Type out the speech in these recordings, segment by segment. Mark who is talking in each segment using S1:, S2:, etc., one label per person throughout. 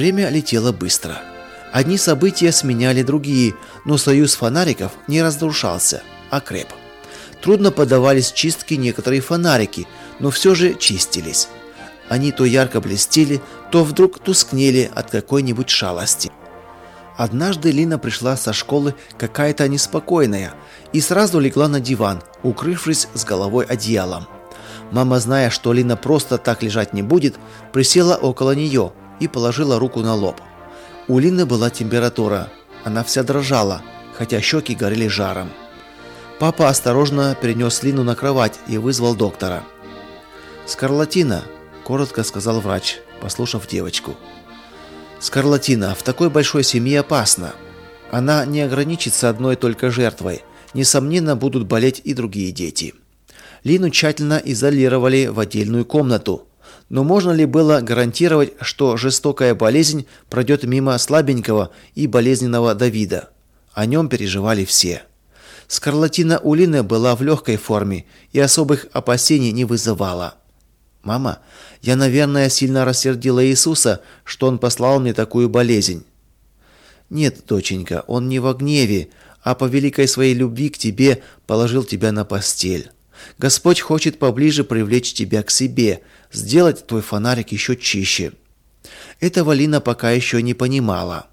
S1: Время летело быстро. Одни события сменяли другие, но союз фонариков не разрушался, а креп. Трудно поддавались чистке некоторые фонарики, но все же чистились. Они то ярко блестели, то вдруг тускнели от какой-нибудь шалости. Однажды Лина пришла со школы какая-то неспокойная и сразу легла на диван, укрывшись с головой одеялом. Мама, зная, что Лина просто так лежать не будет, присела около нее и положила руку на лоб. У Лины была температура. Она вся дрожала, хотя щеки горели жаром. Папа осторожно перенес Лину на кровать и вызвал доктора. «Скарлатина», – коротко сказал врач, послушав девочку. «Скарлатина в такой большой семье опасна. Она не ограничится одной только жертвой. Несомненно, будут болеть и другие дети». Лину тщательно изолировали в отдельную комнату. Но можно ли было гарантировать, что жестокая болезнь пройдет мимо слабенького и болезненного Давида? О нем переживали все. Скарлатина у Лины была в легкой форме и особых опасений не вызывала. «Мама, я, наверное, сильно рассердила Иисуса, что Он послал мне такую болезнь». «Нет, доченька, Он не во гневе, а по великой своей любви к тебе положил тебя на постель. Господь хочет поближе привлечь тебя к себе, сделать твой фонарик еще чище». Этого Лина пока еще не понимала.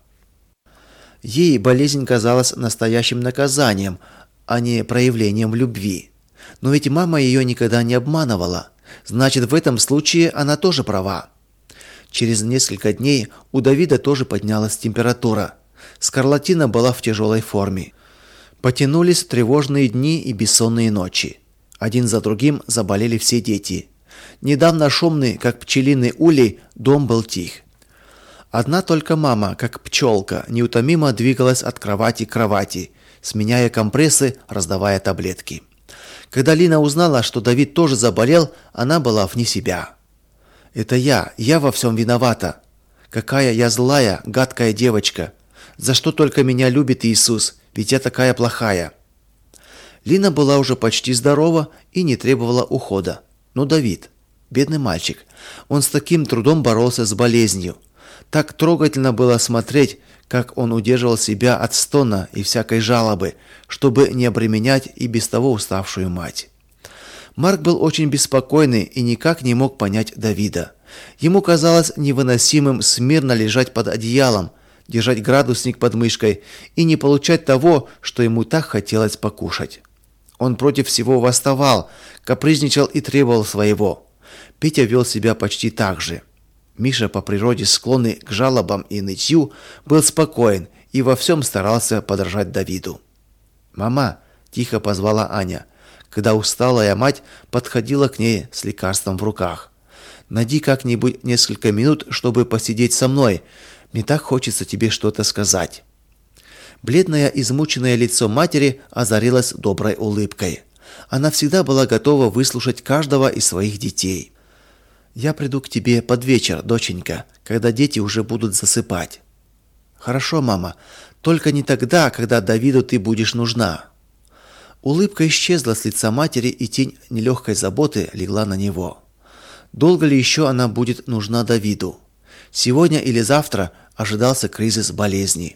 S1: Ей болезнь казалась настоящим наказанием, а не проявлением любви. Но ведь мама ее никогда не обманывала. Значит, в этом случае она тоже права. Через несколько дней у Давида тоже поднялась температура. Скарлатина была в тяжелой форме. Потянулись тревожные дни и бессонные ночи. Один за другим заболели все дети. Недавно шумный, как пчелиный улей, дом был тих. Одна только мама, как пчелка, неутомимо двигалась от кровати к кровати, сменяя компрессы, раздавая таблетки. Когда Лина узнала, что Давид тоже заболел, она была вне себя. «Это я во всем виновата. Какая я злая, гадкая девочка. За что только меня любит Иисус, ведь я такая плохая». Лина была уже почти здорова и не требовала ухода. Но Давид, бедный мальчик, он с таким трудом боролся с болезнью. Так трогательно было смотреть, как он удерживал себя от стона и всякой жалобы, чтобы не обременять и без того уставшую мать. Марк был очень беспокойный и никак не мог понять Давида. Ему казалось невыносимым смирно лежать под одеялом, держать градусник под мышкой и не получать того, что ему так хотелось покушать. Он против всего восставал, капризничал и требовал своего. Петя вел себя почти так же. Миша, по природе склонный к жалобам и нытью, был спокоен и во всем старался подражать Давиду. «Мама!» – тихо позвала Аня, когда усталая мать подходила к ней с лекарством в руках. «Найди как-нибудь несколько минут, чтобы посидеть со мной. Мне так хочется тебе что-то сказать». Бледное, измученное лицо матери озарилось доброй улыбкой. Она всегда была готова выслушать каждого из своих детей. «Я приду к тебе под вечер, доченька, когда дети уже будут засыпать». «Хорошо, мама, только не тогда, когда Давиду ты будешь нужна». Улыбка исчезла с лица матери, и тень нелегкой заботы легла на него. Долго ли еще она будет нужна Давиду? Сегодня или завтра ожидался кризис болезни.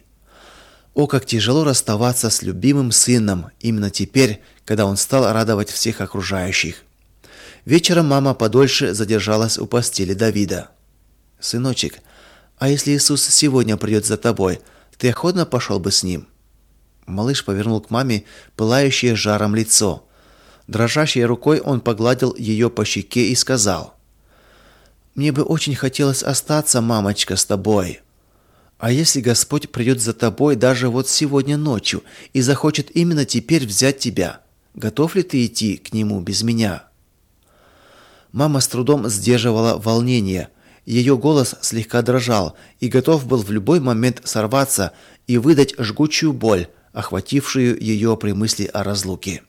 S1: О, как тяжело расставаться с любимым сыном именно теперь, когда он стал радовать всех окружающих. Вечером мама подольше задержалась у постели Давида. «Сыночек, а если Иисус сегодня придет за тобой, ты охотно пошел бы с ним?» Малыш повернул к маме пылающее жаром лицо. Дрожащей рукой он погладил ее по щеке и сказал: «Мне бы очень хотелось остаться, мамочка, с тобой. А если Господь придет за тобой даже вот сегодня ночью и захочет именно теперь взять тебя, готов ли ты идти к Нему без меня?» Мама с трудом сдерживала волнение. Ее голос слегка дрожал и готов был в любой момент сорваться и выдать жгучую боль, охватившую ее при мысли о разлуке.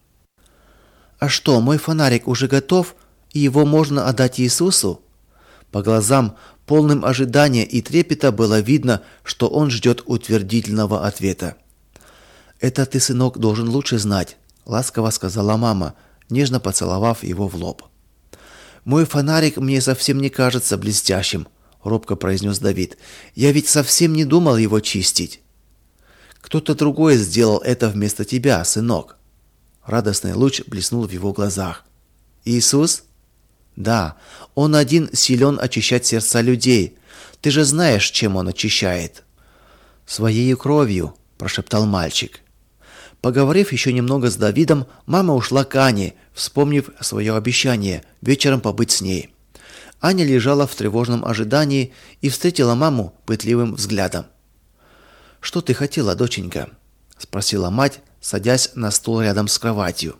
S1: «А что, мой фонарик уже готов, и его можно отдать Иисусу?» По глазам, полным ожидания и трепета, было видно, что он ждет утвердительного ответа. «Это ты, сынок, должен лучше знать», — ласково сказала мама, нежно поцеловав его в лоб. «Мой фонарик мне совсем не кажется блестящим. робко произнес Давид. «Я ведь совсем не думал его чистить». «Кто-то другой сделал это вместо тебя, сынок». Радостный луч блеснул в его глазах. «Иисус?» «Да, он один силен очищать сердца людей. Ты же знаешь, чем он очищает». «Своею кровью», – прошептал мальчик. Поговорив еще немного с Давидом, мама ушла к Ане, вспомнив свое обещание вечером побыть с ней. Аня лежала в тревожном ожидании и встретила маму пытливым взглядом. «Что ты хотела, доченька?» – спросила мать, садясь на стул рядом с кроватью.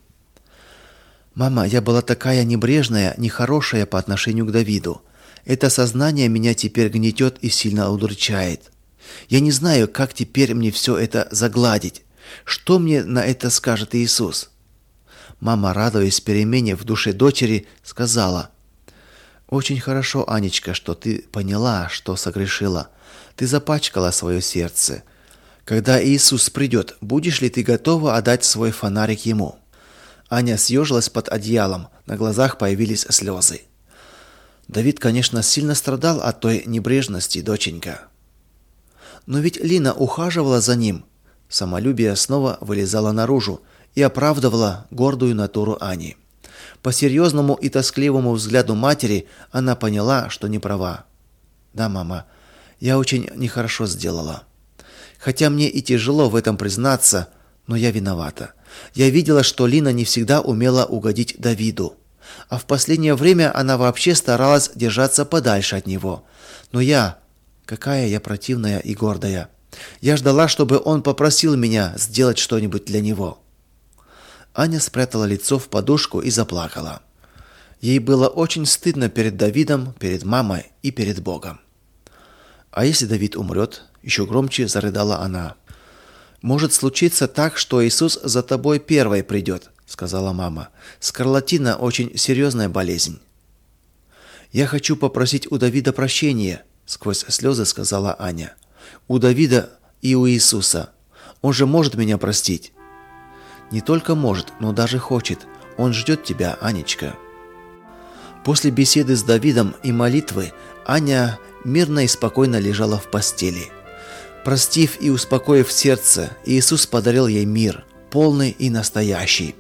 S1: «Мама, я была такая небрежная, нехорошая по отношению к Давиду. Это сознание меня теперь гнетет и сильно удручает. Я не знаю, как теперь мне все это загладить. Что мне на это скажет Иисус?» Мама, радуясь перемене в душе дочери, сказала: «Очень хорошо, Анечка, что ты поняла, что согрешила. Ты запачкала свое сердце. Когда Иисус придет, будешь ли ты готова отдать свой фонарик ему?» Аня съежилась под одеялом, на глазах появились слезы. «Давид, конечно, сильно страдал от той небрежности, доченька. Но ведь Лина ухаживала за ним». Самолюбие снова вылезало наружу и оправдывало гордую натуру Ани. По серьезному и тоскливому взгляду матери она поняла, что не права. «Да, мама, я очень нехорошо сделала. Хотя мне и тяжело в этом признаться, но я виновата. Я видела, что Лина не всегда умела угодить Давиду. А в последнее время она вообще старалась держаться подальше от него. Но какая я противная и гордая. Я ждала, чтобы он попросил меня сделать что-нибудь для него». Аня спрятала лицо в подушку и заплакала. Ей было очень стыдно перед Давидом, перед мамой и перед Богом. «А если Давид умрет?» – еще громче зарыдала она. «Может случиться так, что Иисус за тобой первой придет», – сказала мама. «Скарлатина – очень серьезная болезнь». «Я хочу попросить у Давида прощения», – сквозь слезы сказала Аня. «У Давида и у Иисуса. Он же может меня простить». «Не только может, но даже хочет. Он ждет тебя, Анечка». После беседы с Давидом и молитвы Аня мирно и спокойно лежала в постели. Простив и успокоив сердце, Иисус подарил ей мир, полный и настоящий.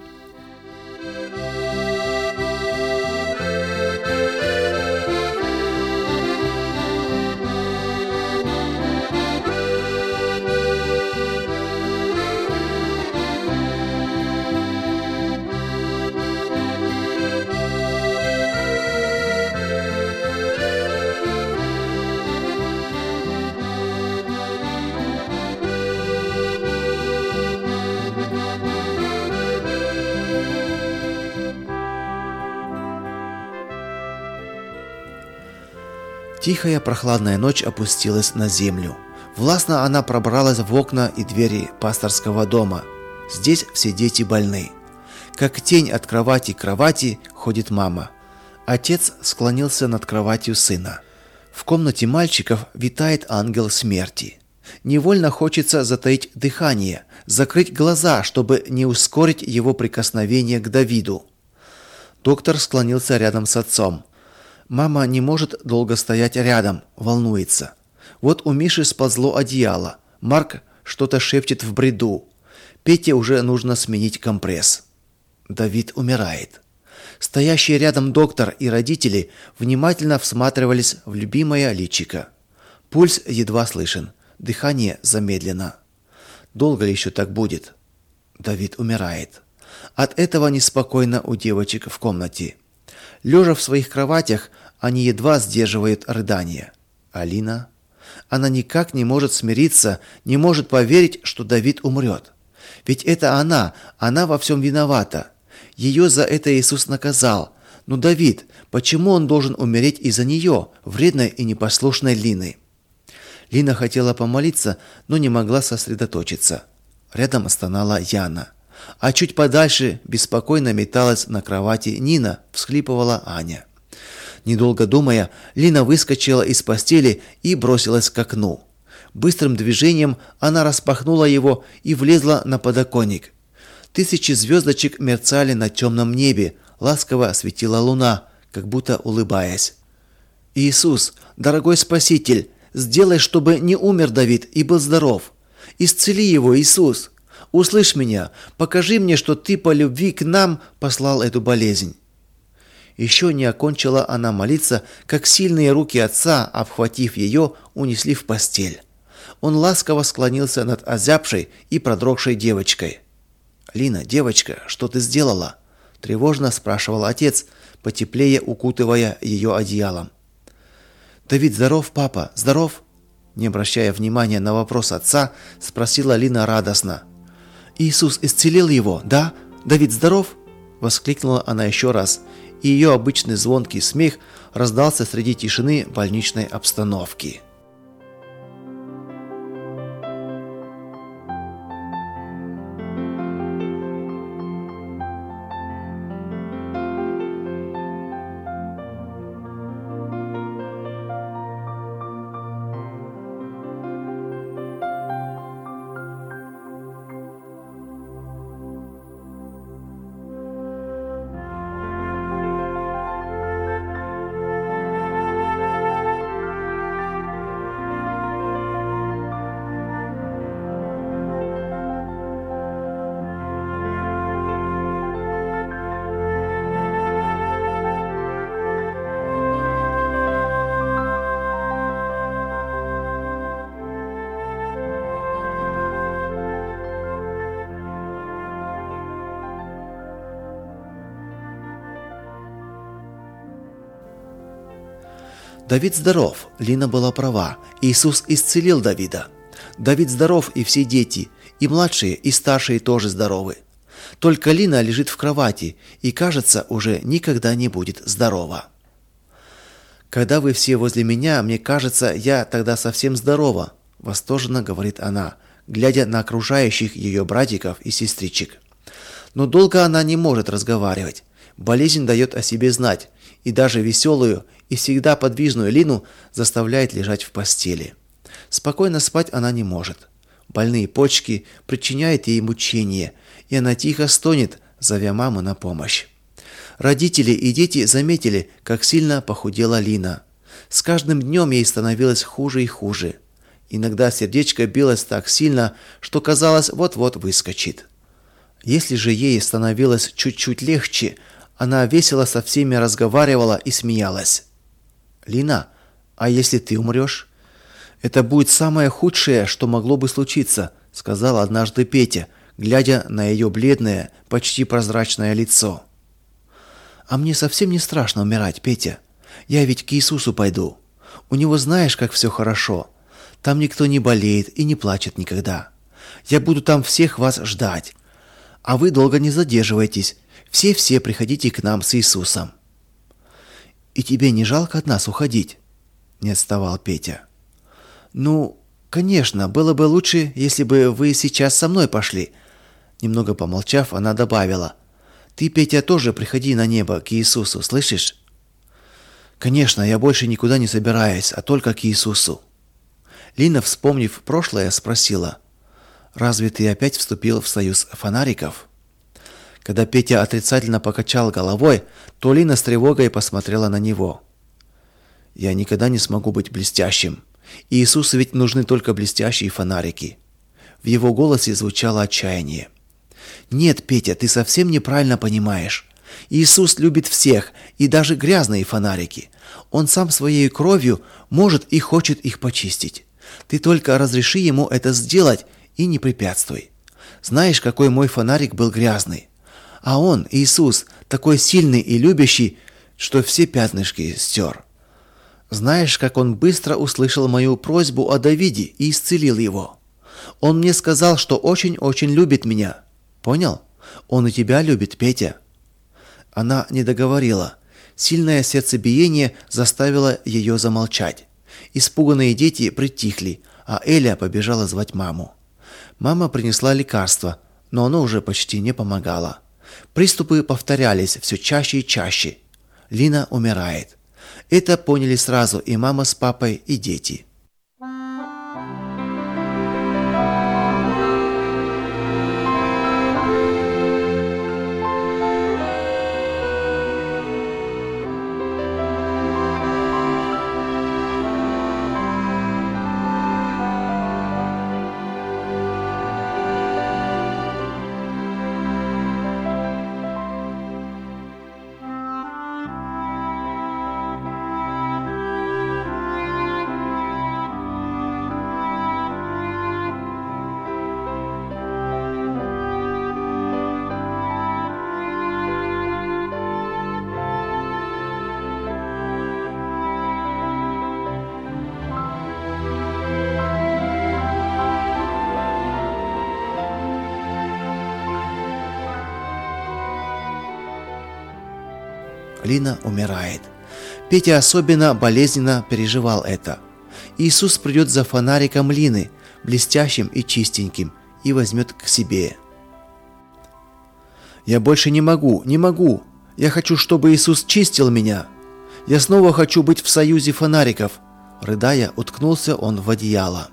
S1: Тихая прохладная ночь опустилась на землю. Властно она пробралась в окна и двери пасторского дома. Здесь все дети больны. Как тень от кровати к кровати ходит мама. Отец склонился над кроватью сына. В комнате мальчиков витает ангел смерти. Невольно хочется затаить дыхание, закрыть глаза, чтобы не ускорить его прикосновение к Давиду. Доктор склонился рядом с отцом. Мама не может долго стоять рядом, волнуется. Вот у Миши сползло одеяло. Марк что-то шепчет в бреду. Пете уже нужно сменить компресс. Давид умирает. Стоящие рядом доктор и родители внимательно всматривались в любимое личико. Пульс едва слышен, дыхание замедлено. Долго ли еще так будет? Давид умирает. От этого неспокойно у девочек в комнате. Лежа в своих кроватях, они едва сдерживают рыдания. Алина? Она никак не может смириться, не может поверить, что Давид умрет. Ведь это она во всем виновата. Ее за это Иисус наказал. Но Давид, почему он должен умереть из-за нее, вредной и непослушной Лины? Лина хотела помолиться, но не могла сосредоточиться. Рядом стонала Яна. А чуть подальше беспокойно металась на кровати Нина, всхлипывала Аня. Недолго думая, Лина выскочила из постели и бросилась к окну. Быстрым движением она распахнула его и влезла на подоконник. Тысячи звездочек мерцали на темном небе, ласково светила луна, как будто улыбаясь. Иисус, дорогой Спаситель, сделай, чтобы не умер Давид и был здоров. Исцели его, Иисус. Услышь меня, покажи мне, что ты по любви к нам послал эту болезнь». Еще не окончила она молиться, как сильные руки отца, обхватив ее, унесли в постель. Он ласково склонился над озябшей и продрогшей девочкой. «Лина, девочка, что ты сделала?» – тревожно спрашивал отец, потеплее укутывая ее одеялом. «Давид здоров, папа, здоров?» Не обращая внимания на вопрос отца, спросила Лина радостно. «Иисус исцелил его, да? Давид здоров?» – воскликнула она еще раз, и ее обычный звонкий смех раздался среди тишины больничной обстановки. Давид здоров, Лина была права, Иисус исцелил Давида. Давид здоров, и все дети, и младшие, и старшие тоже здоровы. Только Лина лежит в кровати и, кажется, уже никогда не будет здорова. «Когда вы все возле меня, мне кажется, я тогда совсем здорова», – восторженно говорит она, глядя на окружающих ее братиков и сестричек. Но долго она не может разговаривать. Болезнь дает о себе знать, и даже веселую и всегда подвижную Лину заставляет лежать в постели. Спокойно спать она не может. Больные почки причиняют ей мучения, и она тихо стонет, зовя маму на помощь. Родители и дети заметили, как сильно похудела Лина. С каждым днем ей становилось хуже и хуже. Иногда сердечко билось так сильно, что казалось, вот-вот выскочит. Если же ей становилось чуть-чуть легче, она весело со всеми разговаривала и смеялась. «Лина, а если ты умрешь?» «Это будет самое худшее, что могло бы случиться», — сказал однажды Петя, глядя на ее бледное, почти прозрачное лицо. «А мне совсем не страшно умирать, Петя. Я ведь к Иисусу пойду. У него знаешь, как все хорошо. Там никто не болеет и не плачет никогда. Я буду там всех вас ждать. А вы долго не задерживайтесь. Все приходите к нам с Иисусом». «И тебе не жалко от нас уходить?» — не отставал Петя. «Ну, конечно, было бы лучше, если бы вы сейчас со мной пошли». Немного помолчав, она добавила: «Ты, Петя, тоже приходи на небо к Иисусу, слышишь?» «Конечно, я больше никуда не собираюсь, а только к Иисусу». Лина, вспомнив прошлое, спросила: «Разве ты опять вступил в союз фонариков?» Когда Петя отрицательно покачал головой, то Лина с тревогой посмотрела на него. «Я никогда не смогу быть блестящим. Иисусу ведь нужны только блестящие фонарики». В его голосе звучало отчаяние. «Нет, Петя, ты совсем неправильно понимаешь. Иисус любит всех, и даже грязные фонарики. Он сам своей кровью может и хочет их почистить. Ты только разреши ему это сделать и не препятствуй. Знаешь, какой мой фонарик был грязный? А он, Иисус, такой сильный и любящий, что все пятнышки стер. Знаешь, как он быстро услышал мою просьбу о Давиде и исцелил его. Он мне сказал, что очень-очень любит меня. Понял? Он и тебя любит, Петя». Она не договорила. Сильное сердцебиение заставило ее замолчать. Испуганные дети притихли, а Эля побежала звать маму. Мама принесла лекарство, но оно уже почти не помогало. Приступы повторялись все чаще и чаще. Лина умирает. Это поняли сразу и мама с папой, и дети. Лина умирает. Петя особенно болезненно переживал это. Иисус придет за фонариком Лины, блестящим и чистеньким, и возьмет к себе. «Я больше не могу. Я хочу, чтобы Иисус чистил меня. Я снова хочу быть в союзе фонариков», — рыдая, уткнулся он в одеяло.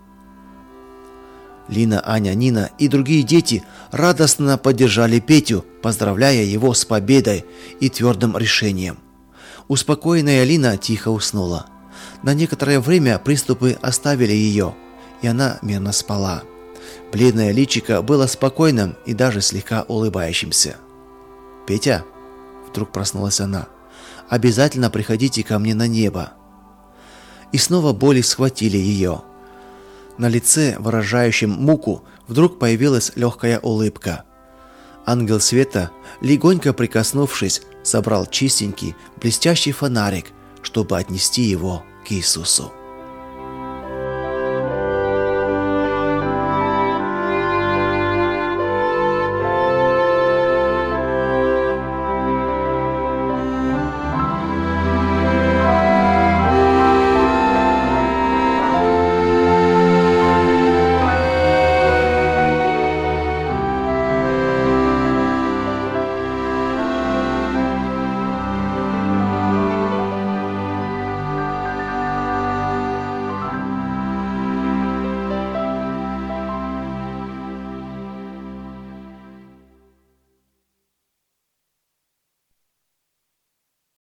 S1: Лина, Аня, Нина и другие дети радостно поддержали Петю, поздравляя его с победой и твердым решением. Успокоенная Лина тихо уснула. На некоторое время приступы оставили ее, и она мирно спала. Бледное личико было спокойным и даже слегка улыбающимся. «Петя», — вдруг проснулась она, — «обязательно приходите ко мне на небо». И снова боли схватили ее. На лице, выражающем муку, вдруг появилась легкая улыбка. Ангел света, легонько прикоснувшись, собрал чистенький, блестящий фонарик, чтобы отнести его к Иисусу.